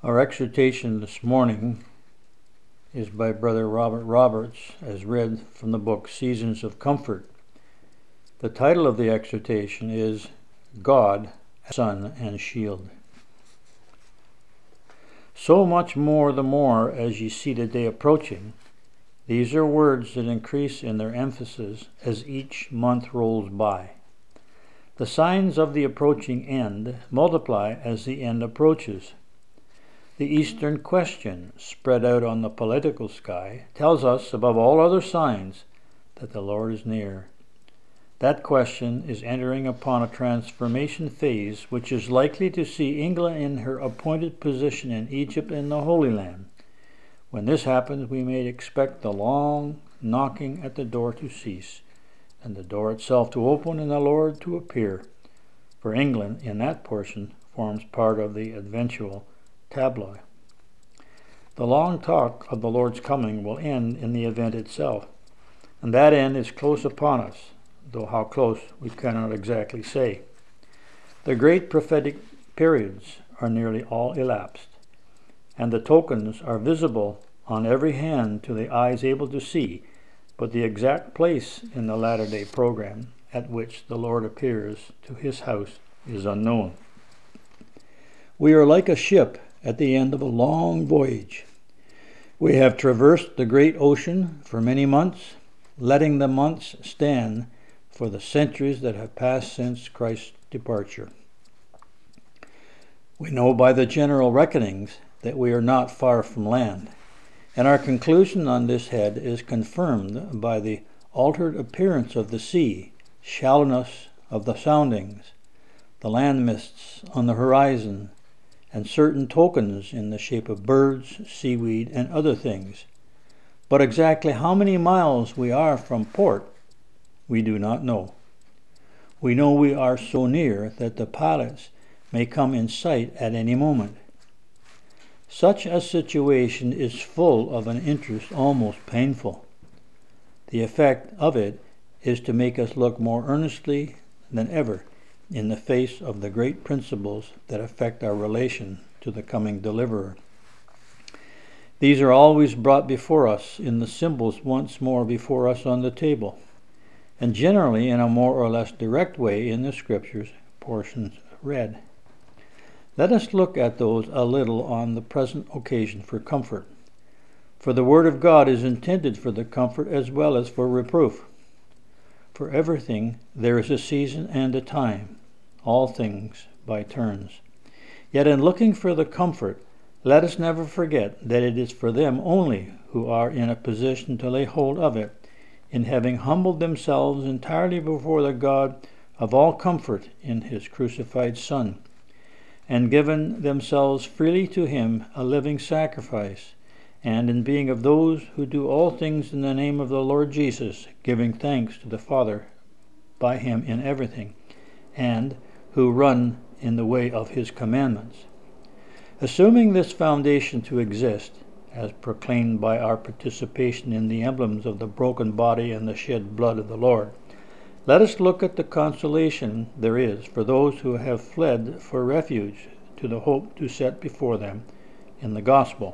Our exhortation this morning is by Brother Robert Roberts, as read from the book Seasons of Comfort. The title of the exhortation is God, Sun and Shield. So much more the more as ye see the day approaching. These are words that increase in their emphasis as each month rolls by. The signs of the approaching end multiply as the end approaches. The Eastern question, spread out on the political sky, tells us, above all other signs, that the Lord is near. That question is entering upon a transformation phase which is likely to see England in her appointed position in Egypt and the Holy Land. When this happens, we may expect the long knocking at the door to cease, and the door itself to open and the Lord to appear, for England in that portion forms part of the eventual tableau. The long talk of the Lord's coming will end in the event itself, and that end is close upon us, though how close we cannot exactly say. The great prophetic periods are nearly all elapsed, and the tokens are visible on every hand to the eyes able to see, but the exact place in the latter-day program at which the Lord appears to his house is unknown. We are like a ship at the end of a long voyage. We have traversed the great ocean for many months, letting the months stand for the centuries that have passed since Christ's departure. We know by the general reckonings that we are not far from land, and our conclusion on this head is confirmed by the altered appearance of the sea, shallowness of the soundings, the land mists on the horizon, and certain tokens in the shape of birds, seaweed, and other things. But exactly how many miles we are from port, we do not know. We know we are so near that the pilots may come in sight at any moment. Such a situation is full of an interest almost painful. The effect of it is to make us look more earnestly than ever in the face of the great principles that affect our relation to the coming deliverer. These are always brought before us in the symbols once more before us on the table, and generally in a more or less direct way in the scriptures portions read. Let us look at those a little on the present occasion for comfort, for the Word of God is intended for the comfort as well as for reproof. For everything there is a season and a time, all things by turns. Yet in looking for the comfort, let us never forget that it is for them only who are in a position to lay hold of it, in having humbled themselves entirely before the God of all comfort in his crucified Son, and given themselves freely to him a living sacrifice, and in being of those who do all things in the name of the Lord Jesus, giving thanks to the Father by him in everything, and who run in the way of his commandments. Assuming this foundation to exist, as proclaimed by our participation in the emblems of the broken body and the shed blood of the Lord, let us look at the consolation there is for those who have fled for refuge to the hope to set before them in the gospel.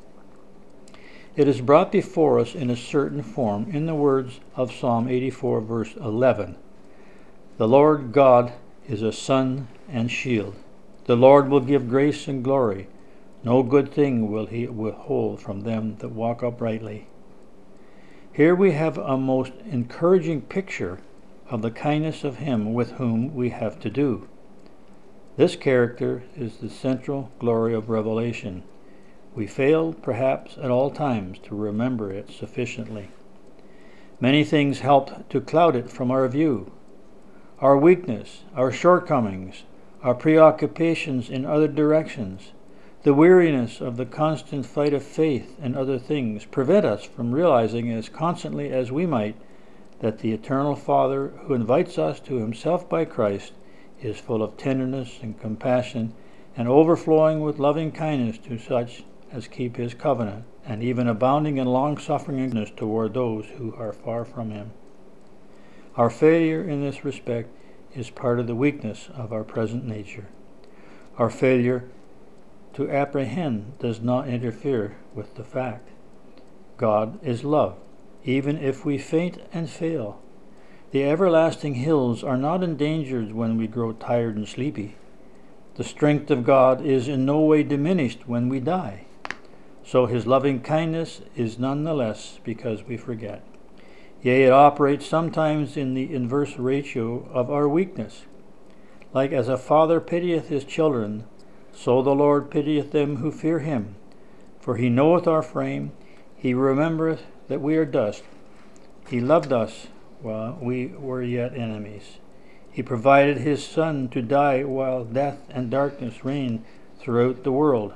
It is brought before us in a certain form in the words of Psalm 84, verse 11. The Lord God is a sun and shield. The Lord will give grace and glory. No good thing will he withhold from them that walk uprightly. Here we have a most encouraging picture of the kindness of him with whom we have to do. This character is the central glory of Revelation. We fail, perhaps, at all times to remember it sufficiently. Many things help to cloud it from our view. Our weakness, our shortcomings, our preoccupations in other directions, the weariness of the constant fight of faith and other things prevent us from realizing as constantly as we might that the eternal Father who invites us to himself by Christ is full of tenderness and compassion and overflowing with loving kindness to such as keep his covenant, and even abounding in long-suffering and goodness toward those who are far from him. Our failure in this respect is part of the weakness of our present nature. Our failure to apprehend does not interfere with the fact. God is love, even if we faint and fail. The everlasting hills are not endangered when we grow tired and sleepy. The strength of God is in no way diminished when we die. So his loving kindness is none the less because we forget. Yea, it operates sometimes in the inverse ratio of our weakness. Like as a father pitieth his children, so the Lord pitieth them who fear him. For he knoweth our frame, he remembereth that we are dust. He loved us while we were yet enemies. He provided his Son to die while death and darkness reigned throughout the world.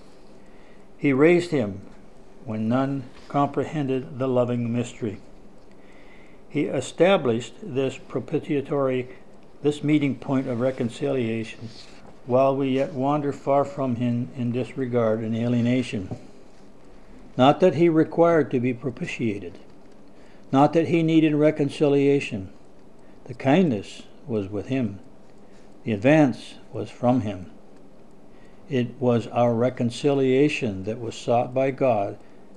He raised him when none comprehended the loving mystery. He established this meeting point of reconciliation, while we yet wander far from him in disregard and alienation. Not that he required to be propitiated, not that he needed reconciliation. The kindness was with him. The advance was from him. It was our reconciliation that was sought by God,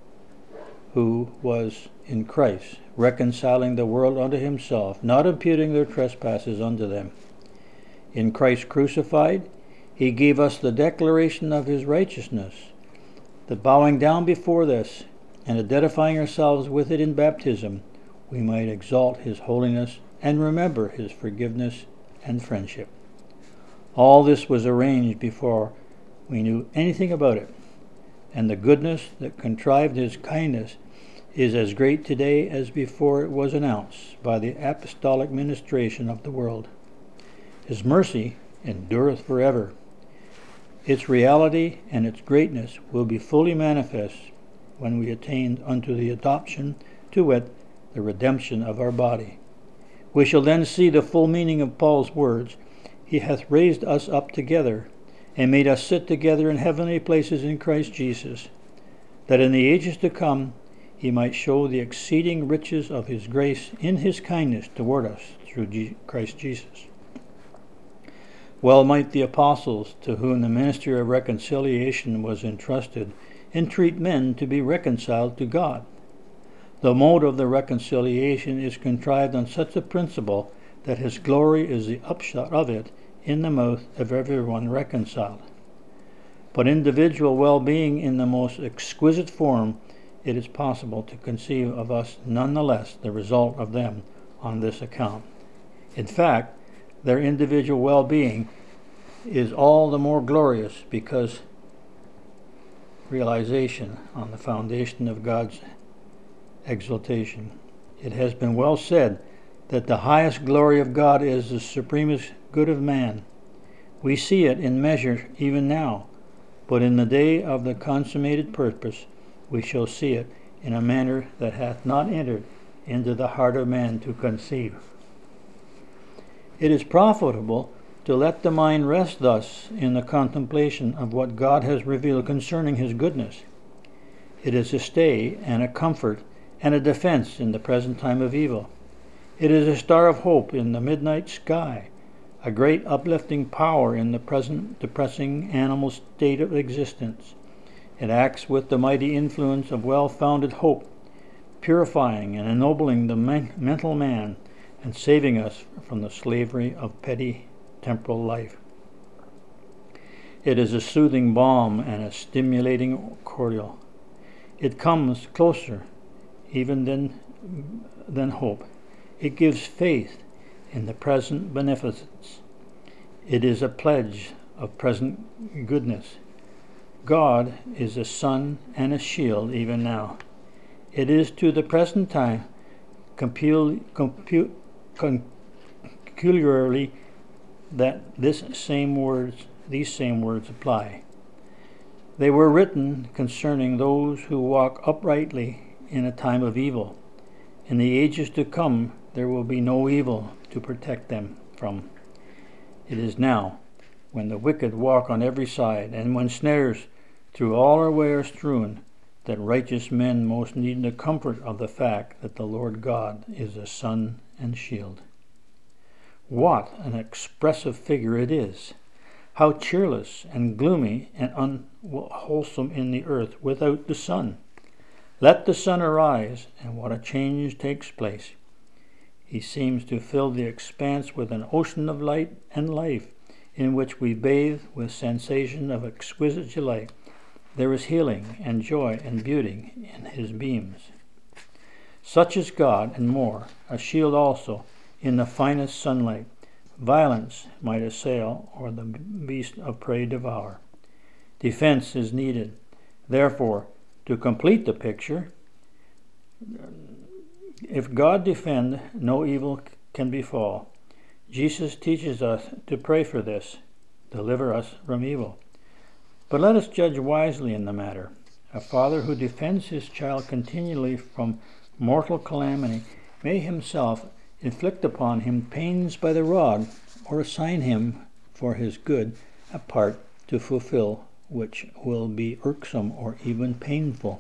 who was in Christ, reconciling the world unto himself, not imputing their trespasses unto them. In Christ crucified, he gave us the declaration of his righteousness, that bowing down before this, and identifying ourselves with it in baptism, we might exalt his holiness and remember his forgiveness and friendship. All this was arranged before we knew anything about it, and the goodness that contrived his kindness is as great today as before it was announced by the apostolic ministration of the world. His mercy endureth forever. Its reality and its greatness will be fully manifest when we attain unto the adoption, to wit, the redemption of our body. We shall then see the full meaning of Paul's words, "He hath raised us up together, and made us sit together in heavenly places in Christ Jesus, that in the ages to come he might show the exceeding riches of his grace in his kindness toward us through Christ Jesus." Well might the apostles, to whom the ministry of reconciliation was entrusted, entreat men to be reconciled to God. The mode of the reconciliation is contrived on such a principle that his glory is the upshot of it in the mouth of everyone reconciled. But individual well-being in the most exquisite form, it is possible to conceive of us none the less the result of them on this account. In fact, their individual well-being is all the more glorious because realization on the foundation of God's exaltation. It has been well said that the highest glory of God is the supremest good of man. We see it in measure even now, but in the day of the consummated purpose we shall see it in a manner that hath not entered into the heart of man to conceive. It is profitable to let the mind rest thus in the contemplation of what God has revealed concerning his goodness. It is a stay and a comfort and a defense in the present time of evil. It is a star of hope in the midnight sky, a great uplifting power in the present depressing animal state of existence. It acts with the mighty influence of well-founded hope, purifying and ennobling the mental man and saving us from the slavery of petty temporal life. It is a soothing balm and a stimulating cordial. It comes closer even than hope. It gives faith in the present beneficence. It is a pledge of present goodness. God is a sun and a shield even now. It is to the present time peculiarly that these same words apply. They were written concerning those who walk uprightly in a time of evil. In the ages to come there will be no evil to protect them from. It is now, when the wicked walk on every side, and when snares through all our way are strewn, that righteous men most need the comfort of the fact that the Lord God is a sun and shield. What an expressive figure it is! How cheerless and gloomy and unwholesome in the earth without the sun! Let the sun arise, and what a change takes place! He seems to fill the expanse with an ocean of light and life, in which we bathe with sensation of exquisite delight. There is healing and joy and beauty in his beams. Such is God, and more, a shield also, in the finest sunlight. Violence might assail, or the beast of prey devour. Defense is needed. Therefore, to complete the picture, if God defend, no evil can befall. Jesus teaches us to pray for this, deliver us from evil. But let us judge wisely in the matter. A father who defends his child continually from mortal calamity may himself inflict upon him pains by the rod, or assign him for his good a part to fulfill which will be irksome or even painful.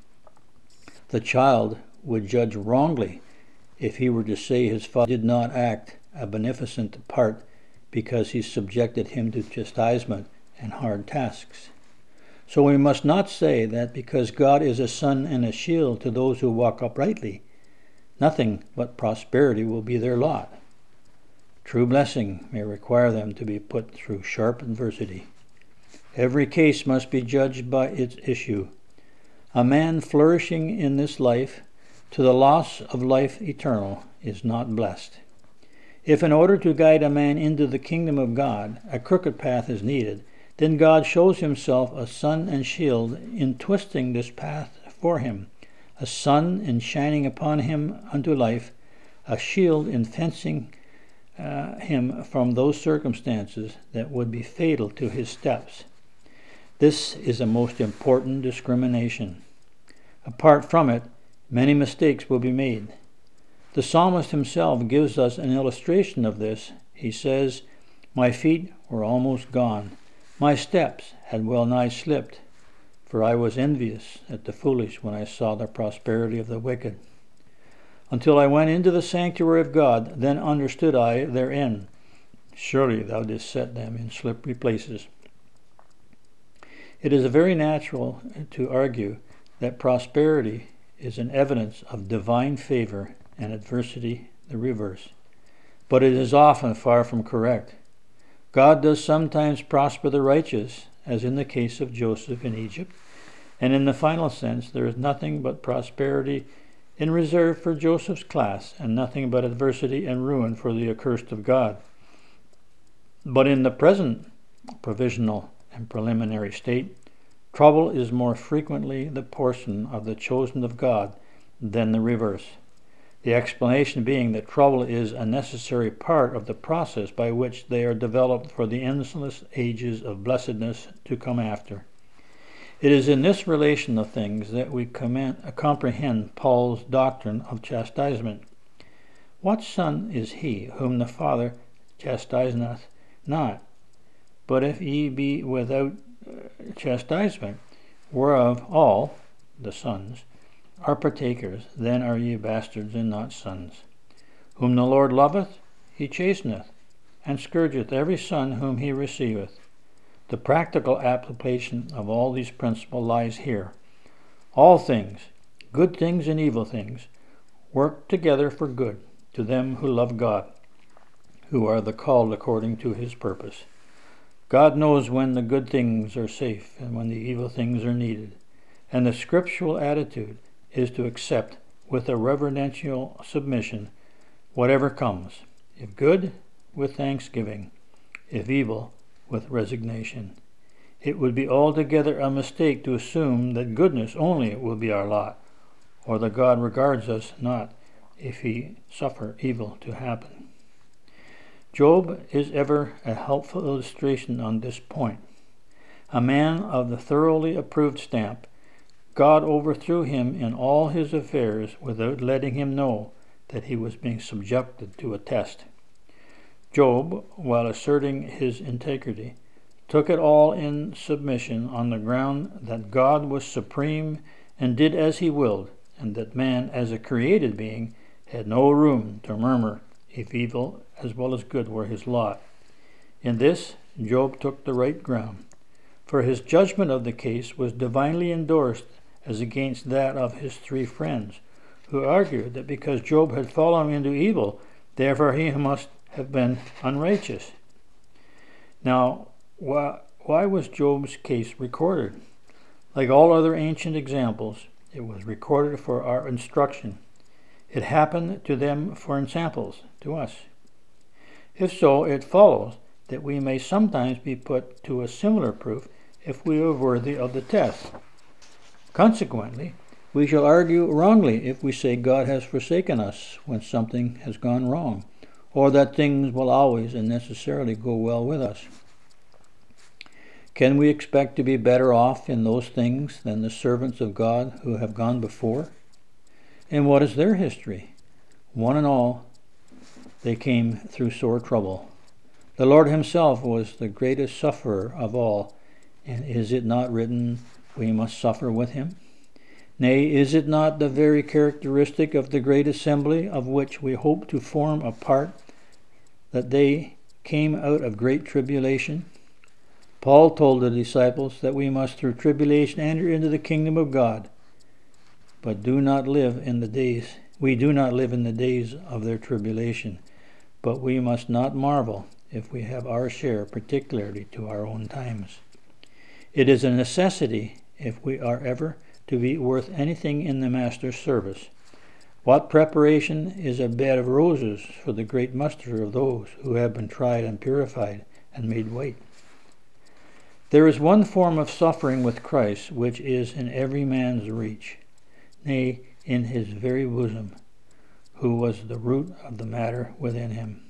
The child would judge wrongly if he were to say his father did not act a beneficent part because he subjected him to chastisement and hard tasks. So we must not say that because God is a sun and a shield to those who walk uprightly, nothing but prosperity will be their lot. True blessing may require them to be put through sharp adversity. Every case must be judged by its issue. A man flourishing in this life to the loss of life eternal is not blessed. If in order to guide a man into the kingdom of God, a crooked path is needed, then God shows himself a sun and shield in twisting this path for him, a sun in shining upon him unto life, a shield in fencing him from those circumstances that would be fatal to his steps. This is a most important discrimination. Apart from it, many mistakes will be made. The psalmist himself gives us an illustration of this. He says, "My feet were almost gone. My steps had well nigh slipped, for I was envious at the foolish when I saw the prosperity of the wicked. Until I went into the sanctuary of God, then understood I their end. Surely thou didst set them in slippery places." It is very natural to argue that prosperity is an evidence of divine favor and adversity the reverse. But it is often far from correct. God does sometimes prosper the righteous, as in the case of Joseph in Egypt, and in the final sense there is nothing but prosperity in reserve for Joseph's class, and nothing but adversity and ruin for the accursed of God. But in the present provisional and preliminary state, trouble is more frequently the portion of the chosen of God than the reverse. The explanation being that trouble is a necessary part of the process by which they are developed for the endless ages of blessedness to come after. It is in this relation of things that we comprehend Paul's doctrine of chastisement. What son is he whom the Father chastiseth not? But if ye be without chastisement, whereof all, the sons, are partakers, then are ye bastards and not sons. Whom the Lord loveth, he chasteneth, and scourgeth every son whom he receiveth. The practical application of all these principles lies here. All things, good things and evil things, work together for good to them who love God, who are the called according to his purpose. God knows when the good things are safe and when the evil things are needed, and the scriptural attitude is to accept with a reverential submission whatever comes, if good, with thanksgiving, if evil, with resignation. It would be altogether a mistake to assume that goodness only will be our lot, or that God regards us not if he suffer evil to happen. Job is ever a helpful illustration on this point. A man of the thoroughly approved stamp, God overthrew him in all his affairs without letting him know that he was being subjected to a test. Job, while asserting his integrity, took it all in submission on the ground that God was supreme and did as he willed, and that man, as a created being, had no room to murmur if evil as well as good were his lot. In this, Job took the right ground, for his judgment of the case was divinely endorsed as against that of his three friends, who argued that because Job had fallen into evil, therefore he must have been unrighteous. Now, why was Job's case recorded? Like all other ancient examples, it was recorded for our instruction. It happened to them for examples to us. If so, it follows that we may sometimes be put to a similar proof if we are worthy of the test. Consequently, we shall argue wrongly if we say God has forsaken us when something has gone wrong, or that things will always and necessarily go well with us. Can we expect to be better off in those things than the servants of God who have gone before? And what is their history? One and all, they came through sore trouble. The Lord himself was the greatest sufferer of all, and is it not written, we must suffer with him? Nay, is it not the very characteristic of the great assembly of which we hope to form a part, that they came out of great tribulation? Paul told the disciples that we must through tribulation enter into the kingdom of God, but we do not live in the days of their tribulation, but we must not marvel if we have our share, particularly to our own times. It is a necessity if we are ever to be worth anything in the Master's service. What preparation is a bed of roses for the great muster of those who have been tried and purified and made white? There is one form of suffering with Christ which is in every man's reach, nay, in his very bosom, who was the root of the matter within him.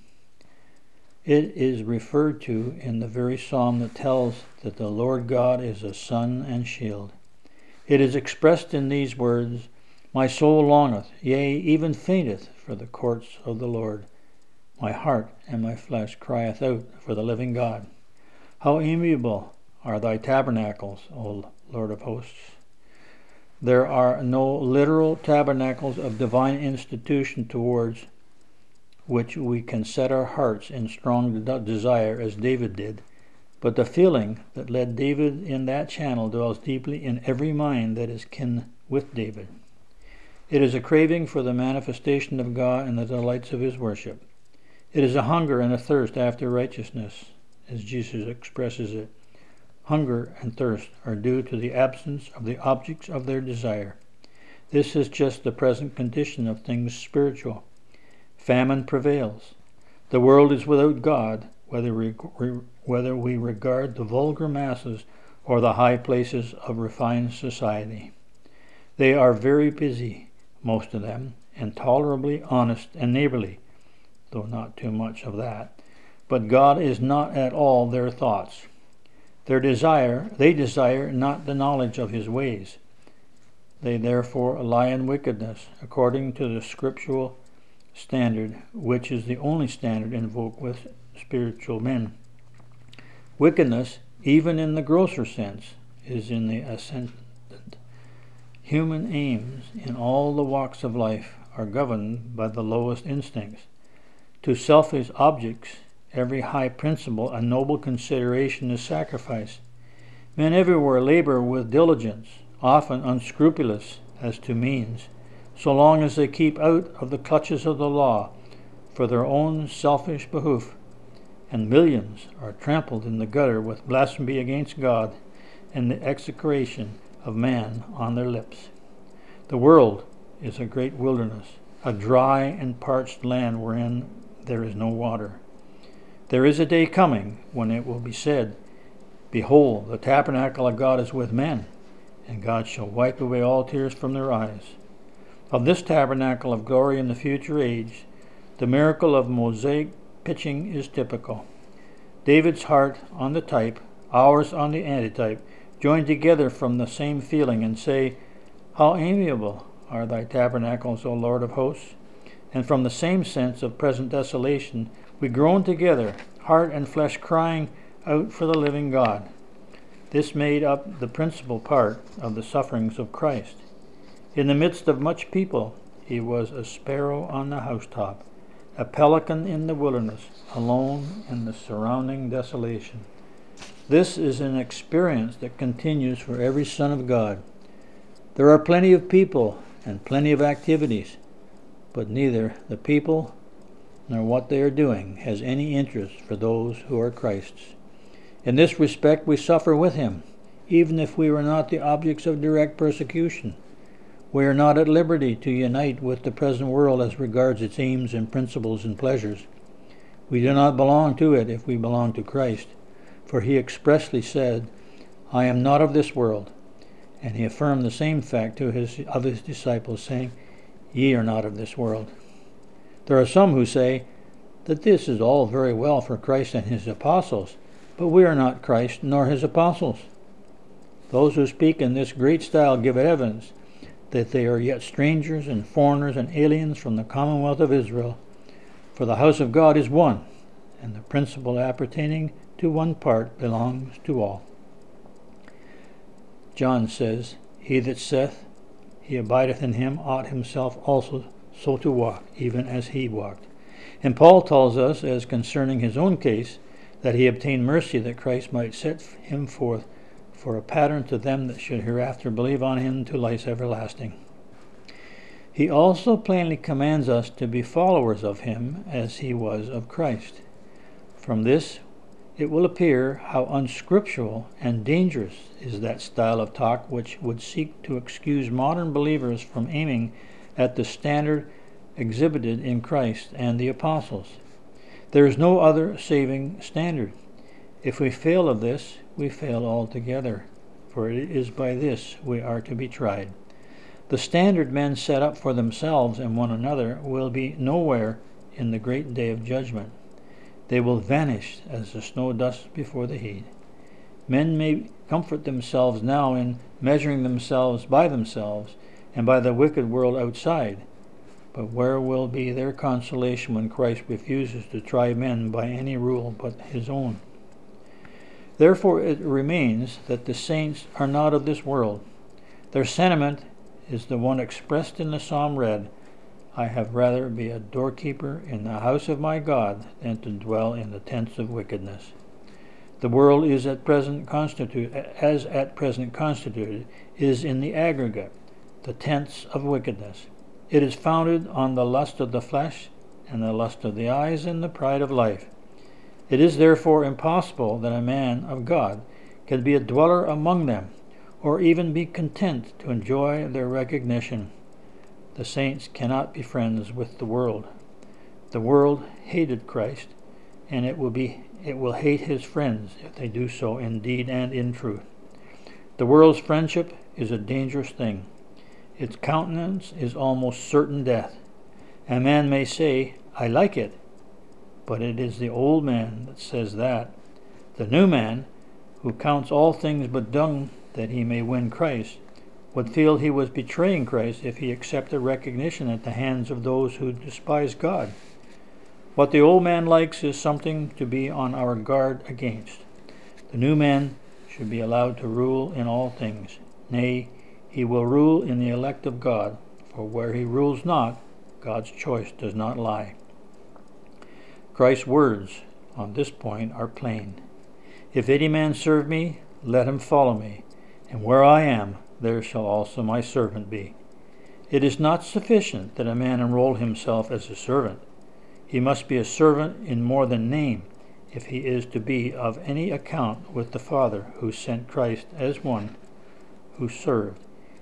It is referred to in the very psalm that tells that the Lord God is a sun and shield. It is expressed in these words, my soul longeth, yea, even fainteth for the courts of the Lord. My heart and my flesh crieth out for the living God. How amiable are thy tabernacles, O Lord of hosts. There are no literal tabernacles of divine institution towards which we can set our hearts in strong desire as David did, but the feeling that led David in that channel dwells deeply in every mind that is kin with David. It is a craving for the manifestation of God and the delights of his worship. It is a hunger and a thirst after righteousness, as Jesus expresses it. Hunger and thirst are due to the absence of the objects of their desire. This is just the present condition of things spiritual. Famine prevails. The world is without God, whether we regard the vulgar masses or the high places of refined society. They are very busy, most of them, and tolerably honest and neighborly, though not too much of that. But God is not at all their thoughts. They desire not the knowledge of his ways. They therefore lie in wickedness, according to the scriptural standard, which is the only standard invoked with spiritual men. Wickedness, even in the grosser sense, is in the ascendant. Human aims in all the walks of life are governed by the lowest instincts. To selfish objects, every high principle and noble consideration is sacrificed. Men everywhere labor with diligence, often unscrupulous as to means, so long as they keep out of the clutches of the law for their own selfish behoof, and millions are trampled in the gutter with blasphemy against God and the execration of man on their lips. The world is a great wilderness, a dry and parched land wherein there is no water. There is a day coming when it will be said, behold, the tabernacle of God is with men, and God shall wipe away all tears from their eyes. Of this tabernacle of glory in the future age, the miracle of mosaic pitching is typical. David's heart on the type, ours on the antitype, join together from the same feeling and say, how amiable are thy tabernacles, O Lord of hosts. And from the same sense of present desolation, we groan together, heart and flesh crying out for the living God. This made up the principal part of the sufferings of Christ. In the midst of much people, he was a sparrow on the housetop, a pelican in the wilderness, alone in the surrounding desolation. This is an experience that continues for every son of God. There are plenty of people and plenty of activities, but neither the people nor what they are doing has any interest for those who are Christ's. In this respect we suffer with him, even if we were not the objects of direct persecution. We are not at liberty to unite with the present world as regards its aims and principles and pleasures. We do not belong to it if we belong to Christ, for he expressly said, I am not of this world. And he affirmed the same fact of his disciples, saying, Ye are not of this world. There are some who say that this is all very well for Christ and his apostles, but we are not Christ nor his apostles. Those who speak in this great style give evidence that they are yet strangers and foreigners and aliens from the commonwealth of Israel. For the house of God is one, and the principle appertaining to one part belongs to all. John says, He that saith he abideth in him ought himself also so to walk, even as he walked. And Paul tells us, as concerning his own case, that he obtained mercy that Christ might set him forth for a pattern to them that should hereafter believe on him to life everlasting. He also plainly commands us to be followers of him as he was of Christ. From this it will appear how unscriptural and dangerous is that style of talk which would seek to excuse modern believers from aiming at the standard exhibited in Christ and the apostles. There is no other saving standard. If we fail of this, we fail altogether, for it is by this we are to be tried. The standard men set up for themselves and one another will be nowhere in the great day of judgment. They will vanish as the snow dust before the heat. Men may comfort themselves now in measuring themselves and by the wicked world outside, but where will be their consolation when Christ refuses to try men by any rule but his own? Therefore it remains that the saints are not of this world. Their sentiment is the one expressed in the psalm read, I have rather be a doorkeeper in the house of my God than to dwell in the tents of wickedness. The world is at present constituted is in the aggregate the tents of wickedness. It is founded on the lust of the flesh and the lust of the eyes and the pride of life. It is therefore impossible that a man of God can be a dweller among them, or even be content to enjoy their recognition. The saints cannot be friends with the world. The world hated Christ, and it will hate his friends if they do so in deed and in truth. The world's friendship is a dangerous thing. Its countenance is almost certain death. A man may say, I like it, but it is the old man that says that. The new man, who counts all things but dung that he may win Christ, would feel he was betraying Christ if he accepted recognition at the hands of those who despise God. What the old man likes is something to be on our guard against. The new man should be allowed to rule in all things. Nay, he will rule in the elect of God, for where he rules not, God's choice does not lie. Christ's words on this point are plain. If any man serve me, let him follow me, and where I am, there shall also my servant be. It is not sufficient that a man enroll himself as a servant. He must be a servant in more than name, if he is to be of any account with the Father who sent Christ as one who served.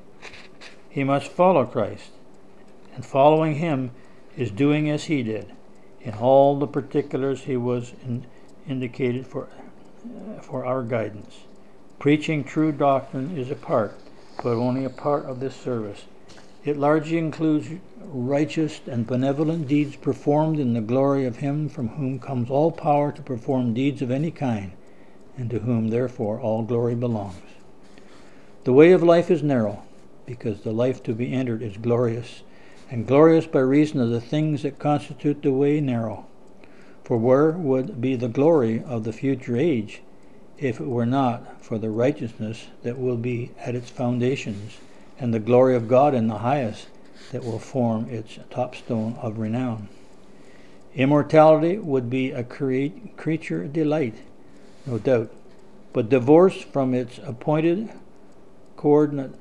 He must follow Christ, and following him is doing as he did. In all the particulars he was indicated for our guidance. Preaching true doctrine is a part, but only a part of this service. It largely includes righteous and benevolent deeds performed in the glory of him from whom comes all power to perform deeds of any kind, and to whom therefore all glory belongs. The way of life is narrow, because the life to be entered is glorious, and glorious by reason of the things that constitute the way narrow. For where would be the glory of the future age if it were not for the righteousness that will be at its foundations, and the glory of God in the highest that will form its topstone of renown? Immortality would be a creature delight, no doubt, but divorced from its appointed coordinate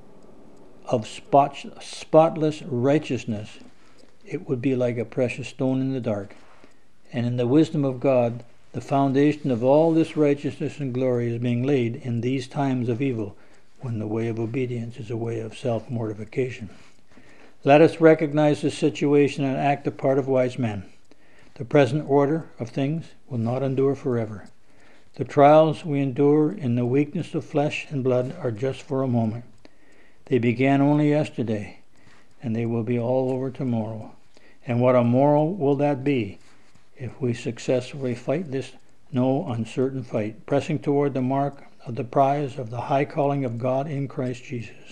of spotless righteousness, it would be like a precious stone in the dark. And in the wisdom of God, the foundation of all this righteousness and glory is being laid in these times of evil, when the way of obedience is a way of self-mortification. Let us recognize the situation and act the part of wise men. The present order of things will not endure forever. The trials we endure in the weakness of flesh and blood are just for a moment. They began only yesterday, and they will be all over tomorrow. And what a morrow will that be if we successfully fight this no uncertain fight, pressing toward the mark of the prize of the high calling of God in Christ Jesus.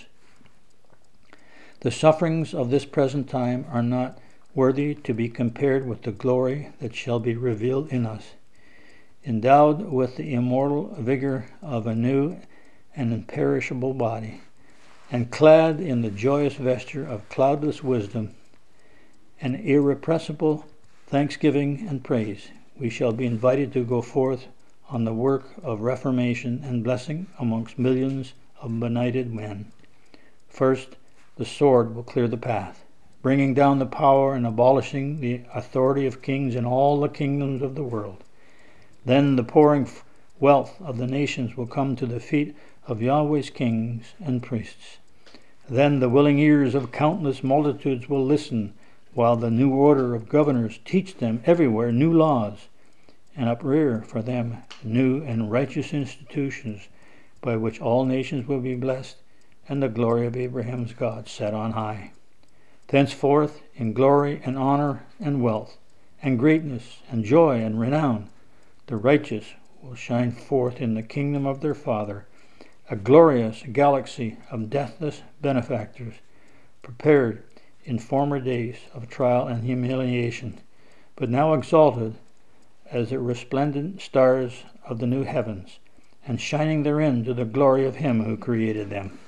The sufferings of this present time are not worthy to be compared with the glory that shall be revealed in us. Endowed with the immortal vigor of a new and imperishable body, and clad in the joyous vesture of cloudless wisdom and irrepressible thanksgiving and praise, we shall be invited to go forth on the work of reformation and blessing amongst millions of benighted men. First, the sword will clear the path, bringing down the power and abolishing the authority of kings in all the kingdoms of the world. Then the pouring wealth of the nations will come to the feet of Yahweh's kings and priests. Then the willing ears of countless multitudes will listen, while the new order of governors teach them everywhere new laws, and uprear for them new and righteous institutions, by which all nations will be blessed, and the glory of Abraham's God set on high. Thenceforth, in glory and honor and wealth, and greatness and joy and renown, the righteous will shine forth in the kingdom of their Father, a glorious galaxy of deathless benefactors, prepared in former days of trial and humiliation, but now exalted as the resplendent stars of the new heavens, and shining therein to the glory of Him who created them.